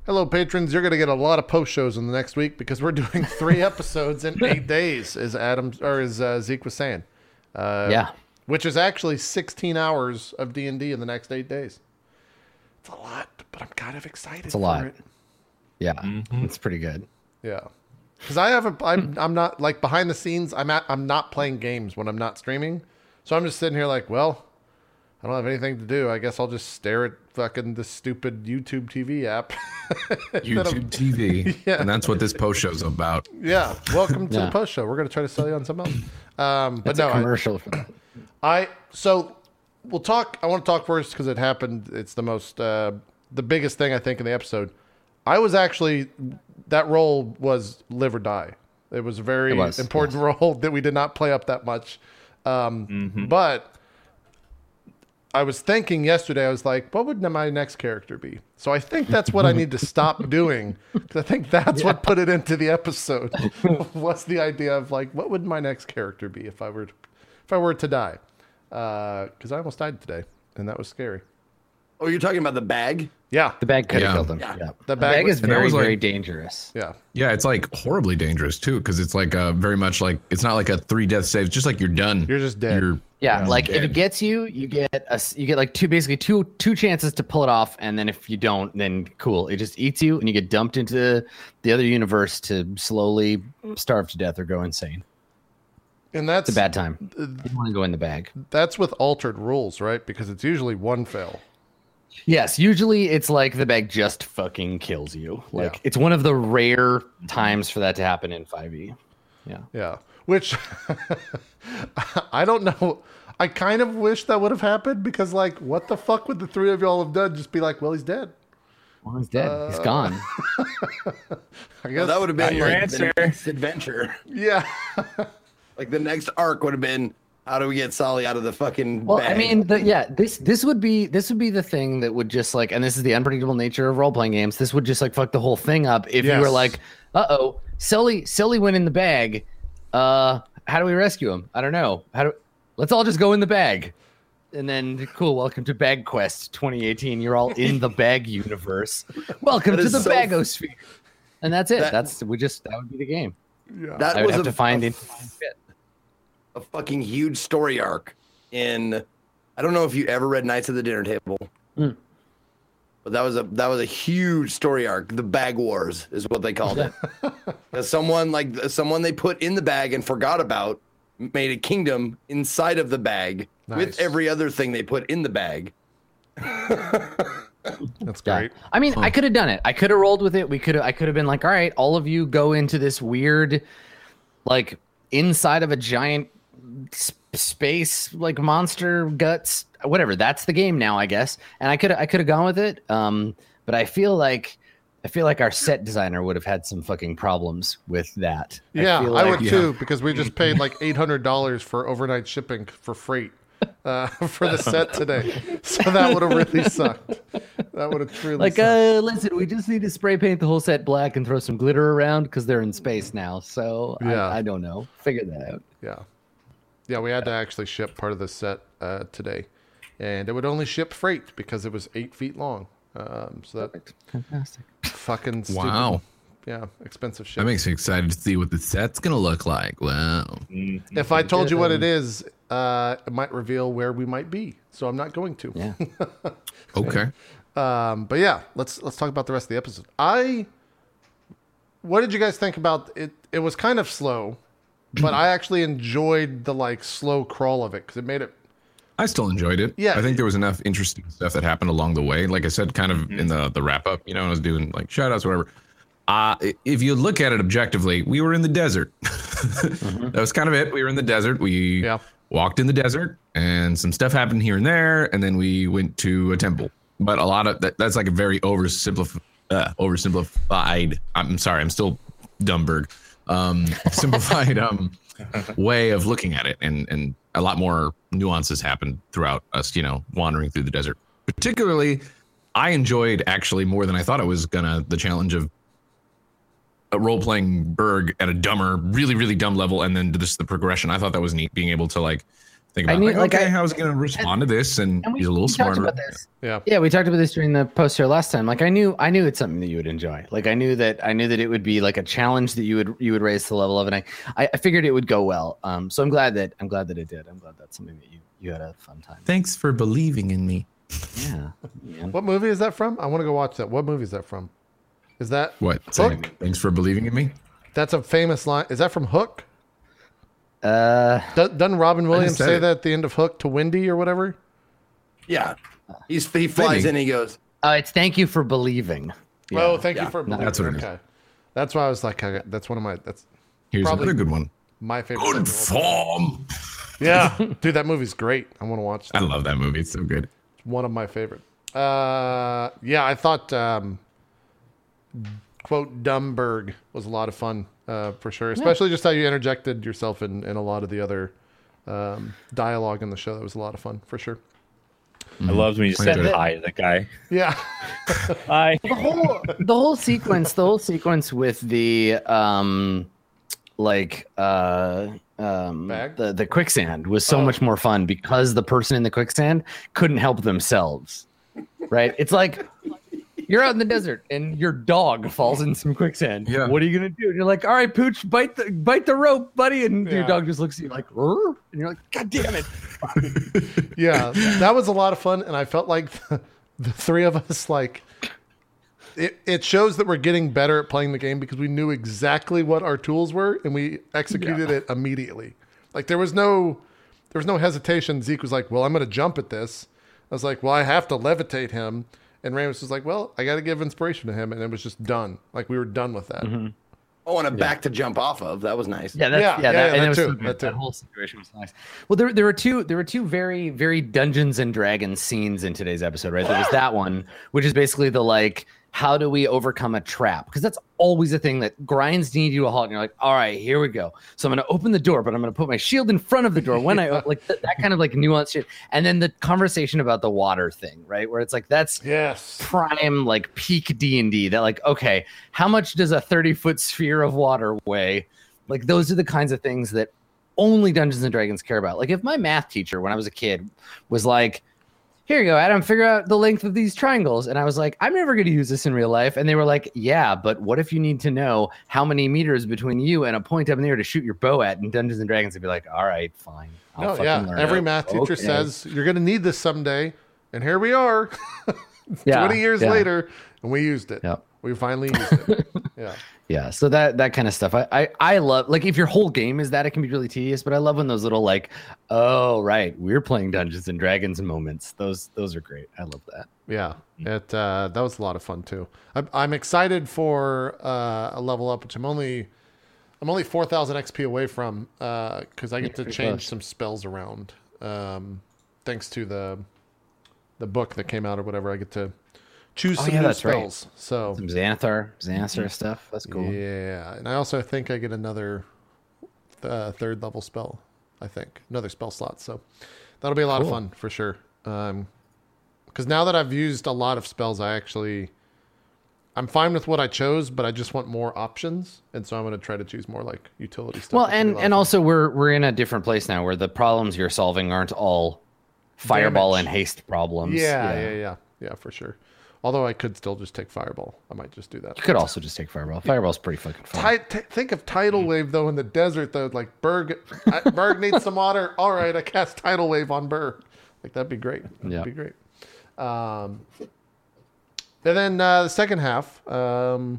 Hello, patrons. You're going to get a lot of post shows in the next week because we're doing 3 episodes in 8 days, as Zeke was saying. Yeah. Which is actually 16 hours of D&D in the next 8 days. It's a lot, but I'm kind of excited. It's a lot. It. Yeah, It's pretty good. Yeah, because I'm not like behind the scenes. I'm not playing games when I'm not streaming, so I'm just sitting here like, well, I don't have anything to do. I guess I'll just stare at fucking this stupid YouTube TV app. YouTube TV. Yeah. And that's what this post show's about. Yeah, welcome to the post show. We're going to try to sell you on something else. But no, a commercial. So we'll talk. I want to talk first because it happened. It's the most, the biggest thing I think in the episode. I was actually, that role was live or die. It was a very important role that we did not play up that much. But I was thinking yesterday, I was like, what would my next character be? So I think that's what I need to stop doing. Because I think that's what put it into the episode. What's the idea of like, what would my next character be if I were to die? Because I almost died today, and that was scary. Oh, you're talking about the bag? Yeah. The bag could have killed him. Yeah. The bag is very, like, very dangerous. Yeah. Yeah, it's like horribly dangerous too, because it's like very much like it's not like a 3 death save. It's just like you're done. You're just dead. Like if it gets you, you get like two chances to pull it off, and then if you don't, then cool, it just eats you, and you get dumped into the other universe to slowly starve to death or go insane. And that's it's a bad time. You want to go in the bag. That's with altered rules, right? Because it's usually one fail. Yes, usually it's like the bag just fucking kills you. Like it's one of the rare times for that to happen in 5e. Yeah. Yeah. Which I don't know. I kind of wish that would have happened because like what the fuck would the 3 of y'all have done? Just be like, well, he's dead. Well, he's dead. He's gone. I guess that would have been your like answer. the next adventure. Yeah. Like the next arc would have been, how do we get Solly out of the fucking Well, bag? I mean, this would be the thing that would just like, and this is the unpredictable nature of role playing games. This would just like fuck the whole thing up if you were like, Sully went in the bag. How do we rescue him? I don't know. Let's all just go in the bag. And then cool, welcome to Bag Quest 2018. You're all in the bag universe. Welcome to the Bagosphere. And that's it. That would be the game. Yeah. That I would was have to find fit. a fucking huge story arc in, I don't know if you ever read Knights of the Dinner Table, but that was a huge story arc. The Bag Wars is what they called it. someone they put in the bag and forgot about made a kingdom inside of the bag with every other thing they put in the bag. That's great. Yeah. I mean, I could have done it. I could have rolled with it. I could have been like, all right, all of you go into this weird, like inside of a giant space, like monster guts, whatever. That's the game now, I guess. And I could have gone with it. But I feel like our set designer would have had some fucking problems with that. Yeah, I would too, because we just paid like $800 for overnight shipping for freight for the set today. So that would have really sucked. That would have truly sucked. Listen, we just need to spray paint the whole set black and throw some glitter around because they're in space now. So I don't know. Figure that out. Yeah. Yeah, we had to actually ship part of the set today. And it would only ship freight because it was 8 feet long. So that Fantastic. fucking stupid. Wow. Yeah, expensive shit. That makes me excited to see what the set's gonna look like. Wow. If I told you what it is, it might reveal where we might be. So I'm not going to. Yeah. Okay. But yeah, let's talk about the rest of the episode. What did you guys think about it? It was kind of slow, but I actually enjoyed the like slow crawl of it because it made it. I still enjoyed it. Yeah. I think there was enough interesting stuff that happened along the way. Like I said, kind of in the wrap up, I was doing like shout outs, whatever. If you look at it objectively, we were in the desert. That was kind of it. We were in the desert. We walked in the desert and some stuff happened here and there. And then we went to a temple. But a lot of that's like a very oversimplified. I'm sorry. I'm still Dumberg. Simplified way of looking at it. And a lot more nuances happened throughout us, wandering through the desert. Particularly, I enjoyed actually more than I thought I was the challenge of role-playing Berg at a dumber, really, really dumb level, and then the progression. I thought that was neat, being able to like think about how I was going to respond to this, and he's a little smarter. Yeah, we talked about this during the post here last time. Like I knew it's something that you would enjoy. Like I knew that it would be like a challenge that you would raise to the level of, and I figured it would go well. So I'm glad that it did. I'm glad that's something that you had a fun time. Thanks for believing in me. Yeah. Man. What movie is that from? I want to go watch that. What movie is that from? Is that what? Hook? Thanks for believing in me. That's a famous line. Is that from Hook? Doesn't Robin Williams say that at the end of Hook to Wendy or whatever? Yeah, he flies in and he goes, it's thank you for believing. Yeah. Oh, thank you for believing. That's what it is. That's why I was like, that's one of my. Here's another good one. My favorite. Good form. Yeah, dude, that movie's great. I want to watch that. I love that movie. It's so good. It's one of my favorite. Yeah, I thought quote Dumberg was a lot of fun for sure, especially just how you interjected yourself in a lot of the other dialogue in the show. That was a lot of fun for sure. I loved when you said hi to that guy. Yeah. Hi. The whole sequence with the the quicksand was so much more fun because the person in the quicksand couldn't help themselves. Right? It's like you're out in the desert and your dog falls in some quicksand. Yeah. What are you gonna do? And you're like, all right, Pooch, bite the rope, buddy. And your dog just looks at you like, "Rrr?" And you're like, God damn it. Yeah, that was a lot of fun, and I felt like the three of us, like, it shows that we're getting better at playing the game because we knew exactly what our tools were and we executed it immediately. Like there was no hesitation. Zeke was like, well, I'm going to jump at this. I was like, well, I have to levitate him. And Ramus was like, well, I got to give inspiration to him. And it was just done. Like we were done with that. Mm-hmm. Oh, and a back to jump off of. That was nice. That whole situation was nice. Well, there were two very, very Dungeons and Dragons scenes in today's episode, right? There was that one, which is basically the like, how do we overcome a trap? Because that's always a thing that grinds need you to a halt. And you're like, all right, here we go. So I'm going to open the door, but I'm going to put my shield in front of the door when I like that kind of like nuanced shit. And then the conversation about the water thing, right? Where it's like, that's prime, like peak D&D that like, okay, how much does a 30-foot sphere of water weigh? Like those are the kinds of things that only Dungeons and Dragons care about. Like if my math teacher, when I was a kid, was like, here you go, Adam, figure out the length of these triangles. And I was like, I'm never going to use this in real life. And they were like, yeah, but what if you need to know how many meters between you and a point up in the air to shoot your bow at in Dungeons and Dragons? They'd be like, all right, fine. Every math teacher says you're going to need this someday. And here we are 20 years later, and we used it. Yep. We finally used it. Yeah. So that kind of stuff. I love, like, if your whole game is that, it can be really tedious, but I love when those little like, oh right, we're playing Dungeons and Dragons moments. Those are great. I love that. Yeah. It that was a lot of fun too. I'm excited for a level up, which I'm only 4,000 XP away from, because I get to change some spells around. Thanks to the book that came out or whatever, I get to choose some new spells. Right. So some Xanathar stuff. That's cool. Yeah, and I also think I get another third level spell. I think another spell slot. So that'll be a lot of fun for sure. Because now that I've used a lot of spells, I'm fine with what I chose, but I just want more options, and so I'm going to try to choose more like utility stuff. Well, and also we're in a different place now where the problems you're solving aren't all fireball and haste problems. Yeah, for sure. Although I could still just take Fireball. I might just do that. You could also just take Fireball. Fireball's pretty fucking fun. Think of Tidal Wave, though, in the desert, though. Like, Berg needs some water. All right, I cast Tidal Wave on Berg. Like, that'd be great. That'd be great. And then the second half, the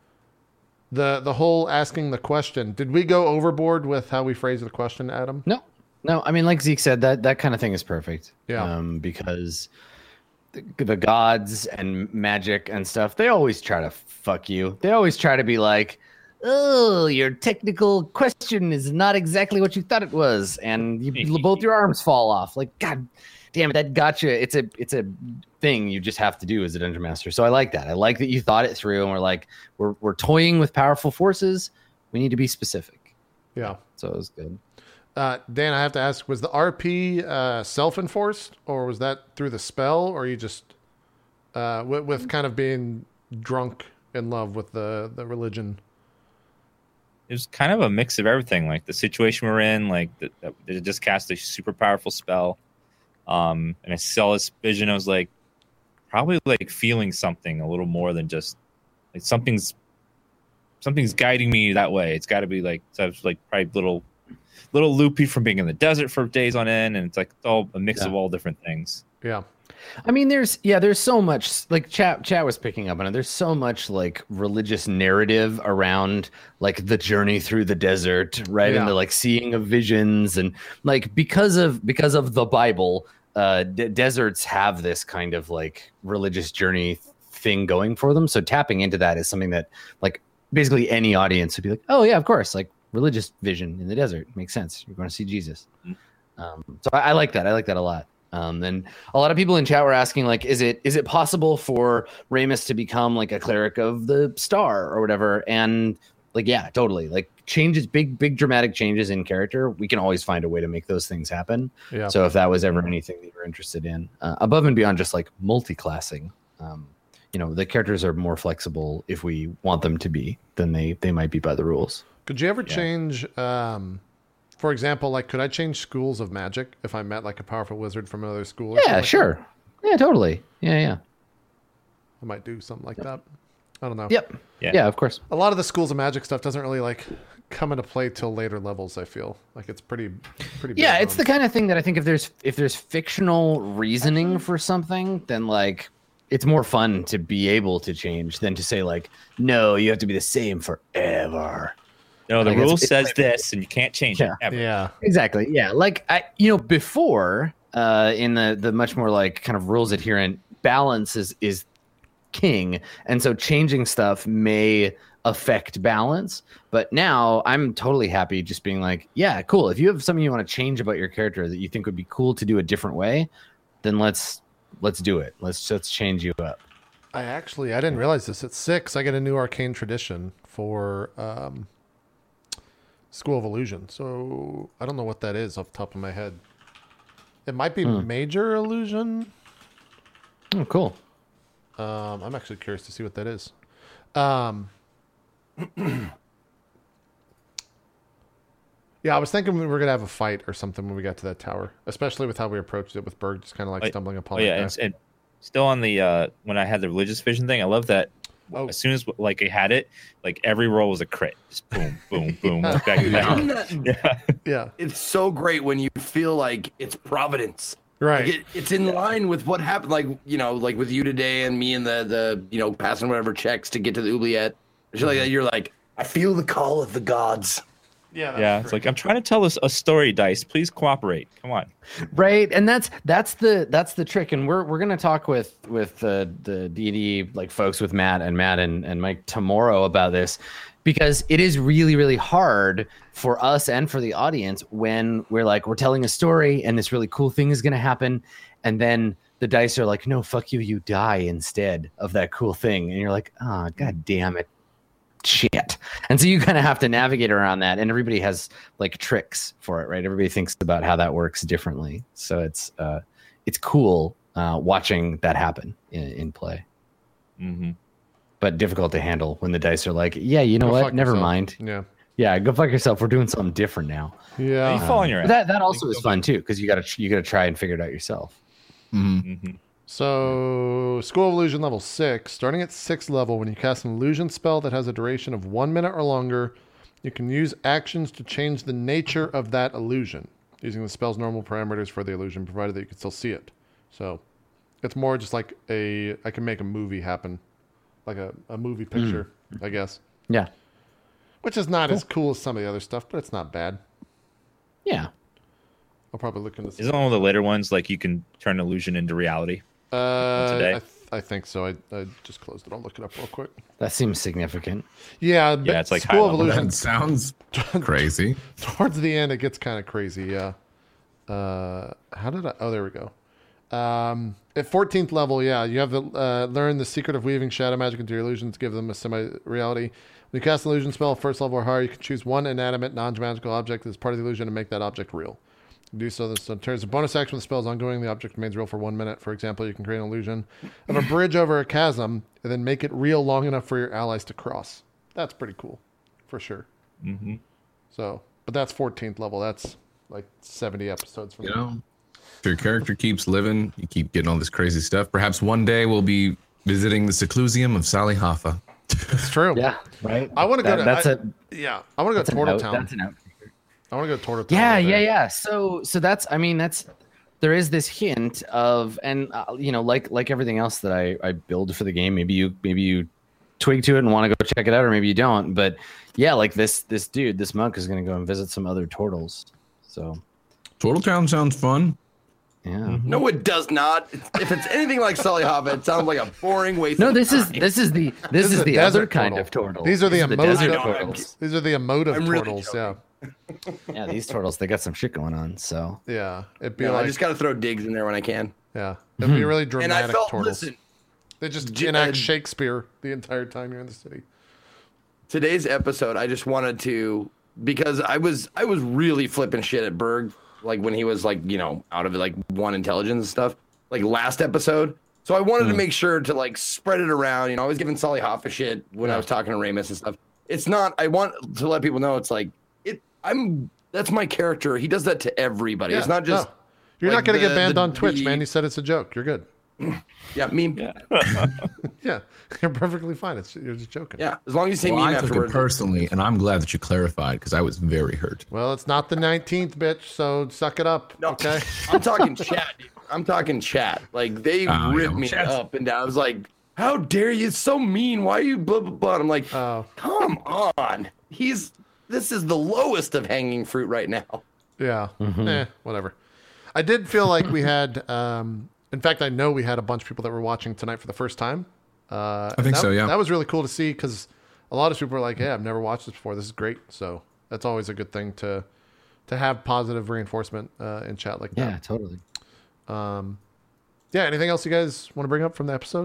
whole asking the question. Did we go overboard with how we phrase the question, Adam? No. I mean, like Zeke said, that kind of thing is perfect. Yeah. Because the gods and magic and stuff, they always try to fuck you. They always try to be like, oh, your technical question is not exactly what you thought it was, and both your arms fall off. Like, God damn it, that gotcha. It's a thing you just have to do as a dungeon master. So I like that. I like that you thought it through, and we're like, we're toying with powerful forces. We need to be specific. Yeah. So it was good. Dan, I have to ask, was the RP self-enforced, or was that through the spell, or you just with kind of being drunk in love with the religion? it was kind of a mix of everything. Like the situation we're in, like they just cast a super powerful spell. And I saw this vision. I was like, probably like feeling something a little more than just like something's guiding me that way. It's got to be like, so I was like probably little loopy from being in the desert for days on end, and it's like all a mix of all different things. Yeah. I mean, there's so much, like chat was picking up on it. There's so much like religious narrative around like the journey through the desert, right? Yeah. And the like seeing of visions, and like because of the Bible, deserts have this kind of like religious journey thing going for them. So tapping into that is something that like basically any audience would be like, oh yeah, of course, like religious vision in the desert makes sense. You're going to see Jesus. So I like that. I like that a lot. And a lot of people in chat were asking, like, is it possible for Ramus to become like a cleric of the star or whatever? And like, yeah, totally. Like changes, big dramatic changes in character. We can always find a way to make those things happen. Yeah. So if that was ever anything that you're interested in, above and beyond just like multi-classing, the characters are more flexible if we want them to be than they might be by the rules. Could you ever change, for example, like, could I change schools of magic if I met like a powerful wizard from another school? Yeah, sure. Yeah, totally. Yeah. I might do something like that. I don't know. Yep. Yeah, of course. A lot of the schools of magic stuff doesn't really like come into play till later levels. I feel like it's pretty. Yeah, it's the kind of thing that I think if there's fictional reasoning for something, then like it's more fun to be able to change than to say like, no, you have to be the same forever. No, the rule says this, and you can't change it ever. Yeah, exactly. Yeah, like before in the much more like kind of rules adherent, balance is king, and so changing stuff may affect balance. But now I'm totally happy just being like, yeah, cool. If you have something you want to change about your character that you think would be cool to do a different way, then let's do it. Let's change you up. I didn't realize this. At 6, I get a new arcane tradition for School of Illusion. So I don't know what that is off the top of my head. It might be Major Illusion. Oh, cool. I'm actually curious to see what that is. Yeah, I was thinking we were going to have a fight or something when we got to that tower, especially with how we approached it with Berg just kind of like stumbling upon it. Yeah, and still on the when I had the religious vision thing, I love that. As soon as like I had it, like every roll was a crit. Just boom, boom, boom. Back to back. Yeah. It's so great when you feel like it's Providence. Right. Like it's in line with what happened, like, like with you today and me and the passing whatever checks to get to the oubliette. Shit like that. You're like, I feel the call of the gods. Yeah, it's like I'm trying to tell us a story, Dice. Please cooperate. Come on. Right, and that's the trick. And we're gonna talk with the D&D like folks with Matt and Mike tomorrow about this, because it is really, really hard for us and for the audience when we're telling a story and this really cool thing is gonna happen, and then the dice are like, no, fuck you, you die instead of that cool thing, and you're like, oh, god damn it. Shit. And so you kind of have to navigate around that, and everybody has like tricks for it, right? Everybody thinks about how that works differently. So it's cool watching that happen in play. Mm-hmm. But difficult to handle when the dice are like, yeah, you know what? Never mind. Yeah, go fuck yourself. We're doing something different now. Yeah. You fall on your ass. That also is fun too, because you gotta try and figure it out yourself. Mm-hmm. So, School of Illusion level 6. Starting at 6th level, when you cast an illusion spell that has a duration of 1 minute or longer, you can use actions to change the nature of that illusion, using the spell's normal parameters for the illusion, provided that you can still see it. So, it's more just like I can make a movie happen. Like a movie picture, I guess. Yeah. Which is not as cool as some of the other stuff, but it's not bad. Yeah. I'll probably look into this. Isn't one of the later ones like you can turn illusion into reality? I think so. I just closed it. I'll look it up real quick. That seems significant. Yeah, it's like School of Illusion. That sounds crazy. Towards the end, it gets kind of crazy. Yeah. How did I? Oh, there we go. At 14th level, yeah, you have to learn the secret of weaving shadow magic into your illusions, give them a semi-reality. When you cast an illusion spell, first level or higher, you can choose one inanimate, non-magical object as part of the illusion and make that object real. Do so in terms of bonus action, when the spell is ongoing, the object remains real for 1 minute. For example, you can create an illusion of a bridge over a chasm and then make it real long enough for your allies to cross. That's pretty cool, for sure. Mm-hmm. So, but that's 14th level. That's like 70 episodes from You know, if your character keeps living, you keep getting all this crazy stuff. Perhaps one day we'll be visiting the seclusium of Sally Hoffa. It's true. Yeah, right. I want to go to. That's I want to go to Turtle Town. That's an out. I want to go to Turtle Town. Yeah. So that's. I mean, there is this hint of, and like everything else that I build for the game. Maybe you twig to it and want to go check it out, or maybe you don't. But yeah, like this dude, this monk is going to go and visit some other turtles. So Turtle Town sounds fun. yeah. No, it does not. If it's anything like Sully Hobbit, it sounds like a boring waste. No, of this time. is the other desert kind turtle. of turtle. These are the desert emotive turtles. These are the emotive I'm really turtles. joking. Yeah, these turtles, they got some shit going on. So Yeah. It'd be No, like I just got to throw digs in there when I can. yeah. It'd be really And dramatic I felt, turtles. listen, They just J- enact Shakespeare the entire time you're in the city. today's episode, I just wanted to, because I was really flipping shit at Berg, like when he was like, out of it, like one intelligence and stuff, like last episode. So I wanted to make sure to like spread it around. I was giving Sully Hoffa shit when I was talking to Ramus and stuff. It's not, I want to let people know it's like, that's my character. He does that to everybody. It's not just. no. You're like not going to get banned the- on Twitch, the- man. You said it's a joke. You're good. Yeah, meme. Yeah. Yeah. You're perfectly fine. You're just joking. As long as you say Well, meme I took it afterwards. personally, and I'm glad that you clarified because I was very hurt. Well, it's not the 19th, bitch. So suck it up. No, Okay. I'm talking chat. Dude. I'm talking chat. Like they ripped me chat's- up and down. I was like, "How dare you? It's so mean. Why are you blah blah blah?" I'm like, Oh. "Come on. This is the lowest of hanging fruit right now." Yeah. Whatever. I did feel like we had, in fact, I know we had a bunch of people that were watching tonight for the first time. I think so, yeah. That was really cool to see because a lot of people were like, "Yeah, I've never watched this before. This is great." So that's always a good thing to have positive reinforcement in chat like that. yeah, totally. Yeah. Anything else you guys want to bring up from the episode?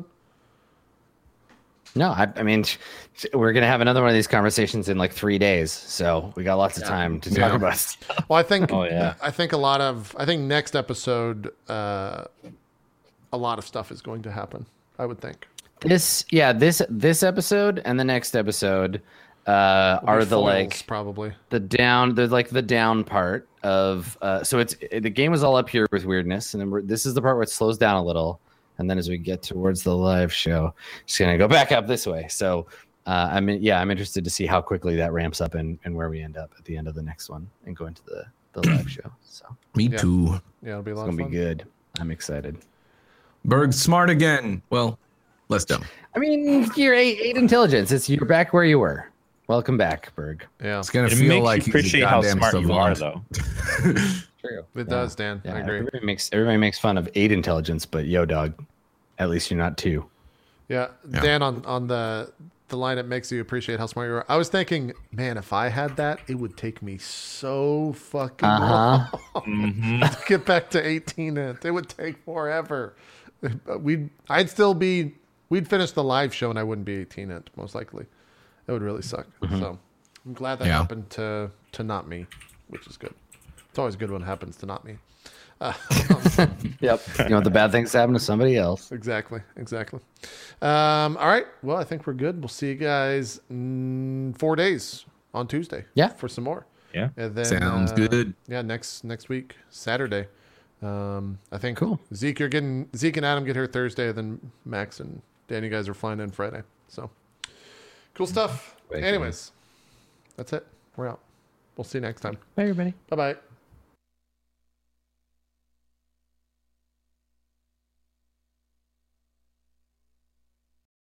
No, I mean, we're gonna have another one of these conversations in like 3 days, so we got lots of time to talk about stuff. Well, I think. Oh, yeah. I think next episode, a lot of stuff is going to happen. I would think. This episode and the next episode are the Foils, like probably. the down part of so the game was all up here with weirdness, and then this is the part where it slows down a little, and then as we get towards the live show, it's gonna go back up this way. So I'm interested to see how quickly that ramps up and where we end up at the end of the next one and go into the live show. So Me too. Yeah, it'll be a lot it's of gonna fun. be good. I'm excited. Berg's smart again. Well, less dumb. I mean, you're eight intelligence. You're back where you were. Welcome back, Berg. Yeah, It's gonna It feel makes like you he's a appreciate how goddamn smart you are, savant. though. True. it does, Dan. Yeah, I agree. everybody makes fun of 8 intelligence, but yo, dog, at least you're not 2. Yeah, Dan, on the line, it makes you appreciate how smart you are. I was thinking, man, if I had that, it would take me so fucking long to get back to 18 int. It would take forever. We'd finish the live show and I wouldn't be 18 int, most likely. It would really suck. So I'm glad that happened to not me, which is good. It's always good when it happens to not me. Yep. You know, the bad things happen to somebody else. Exactly. All right. Well, I think we're good. We'll see you guys in 4 days on Tuesday. Yeah. For some more. Yeah. And then, Sounds good. Yeah. Next week, Saturday. I think Cool. Zeke and Adam get here Thursday. Then Max and Dan, you guys are flying in Friday. So cool stuff. Way cool. Anyways, that's it. We're out. We'll see you next time. Bye, everybody. Bye bye.